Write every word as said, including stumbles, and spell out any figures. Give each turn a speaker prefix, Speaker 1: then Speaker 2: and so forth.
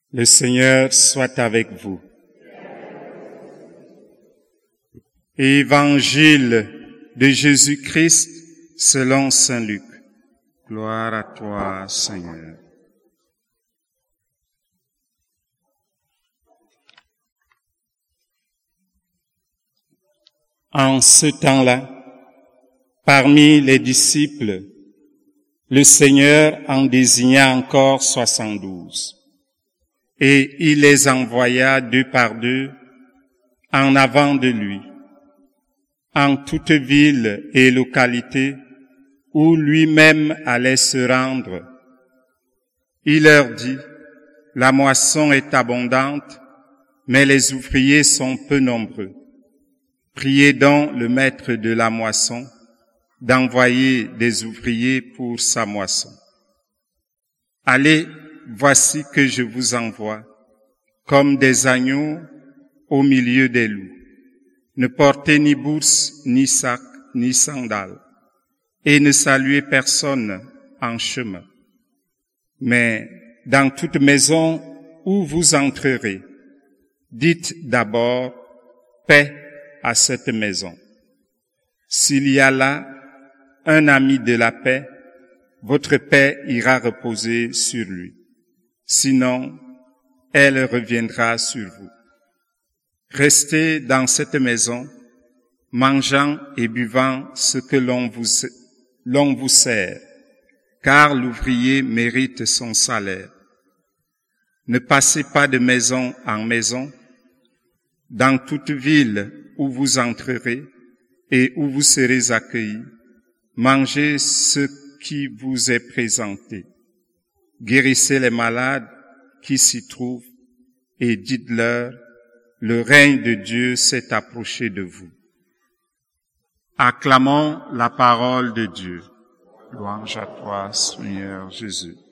Speaker 1: Le Seigneur soit avec vous. Évangile de Jésus-Christ selon saint Luc. Gloire à toi, Seigneur. En ce temps-là, parmi les disciples, le Seigneur en désigna encore soixante-douze. Et il les envoya deux par deux en avant de lui, en toute ville et localité où lui-même allait se rendre. Il leur dit, la moisson est abondante, mais les ouvriers sont peu nombreux. Priez donc le maître de la moisson d'envoyer des ouvriers pour sa moisson. Allez, voici que je vous envoie, comme des agneaux au milieu des loups. Ne portez ni bourse, ni sac, ni sandales, et ne saluez personne en chemin. Mais dans toute maison où vous entrerez, dites d'abord paix à cette maison. S'il y a là un ami de la paix, votre paix ira reposer sur lui. Sinon, elle reviendra sur vous. Restez dans cette maison, mangeant et buvant ce que l'on vous, l'on vous sert, car l'ouvrier mérite son salaire. Ne passez pas de maison en maison. Dans toute ville où vous entrerez et où vous serez accueillis, mangez ce qui vous est présenté. Guérissez les malades qui s'y trouvent et dites-leur, le règne de Dieu s'est approché de vous. Acclamons la parole de Dieu. Louange à toi, Seigneur Jésus.